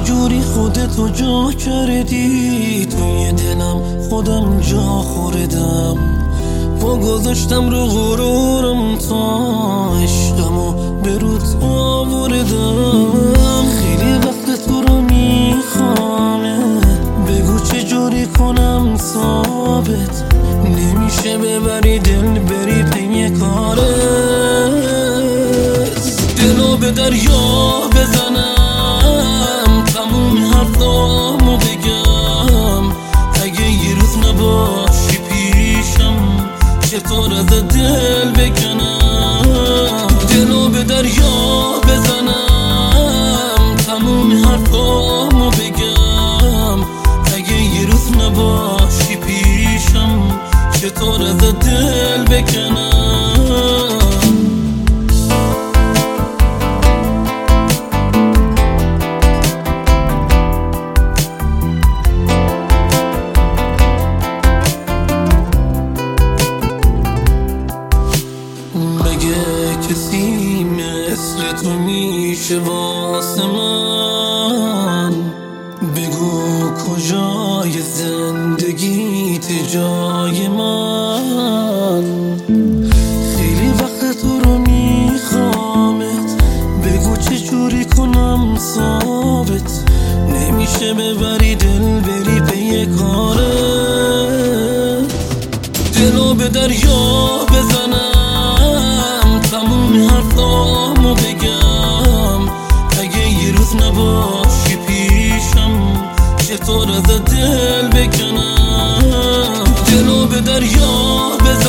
جوری خودتو جا کردی توی دلم، خودم جا خوردم، پا گذاشتم رو غرورم تا عشقمو به رود آوردم. خیلی وقت تو رو میخوامه، بگو چه جوری کنم ثابت نمیشه ببری دل بری پی کارت. دلو به دریا بزنم، تموم حرفامو بگم، اگه یه روز نباشی پیشم چطور از دل بکنم. دلو به دریا بزنم، تموم حرفامو بگم، اگه یه روز نباشی پیشم چطور از دل بکنم. کسی مثل تو میشه واسه من، بگو کجای زندگیت جای من. خیلی وقت تو رو میخوامت، بگو چه جوری کنم ثابت نمیشه ببری دل بری پی کارت. دلو به دریا بزنم، تموم حرفامو بگم، اگه یه روز نباشی پیشم چطور از دل بکنم. دلو به دریا بزنم،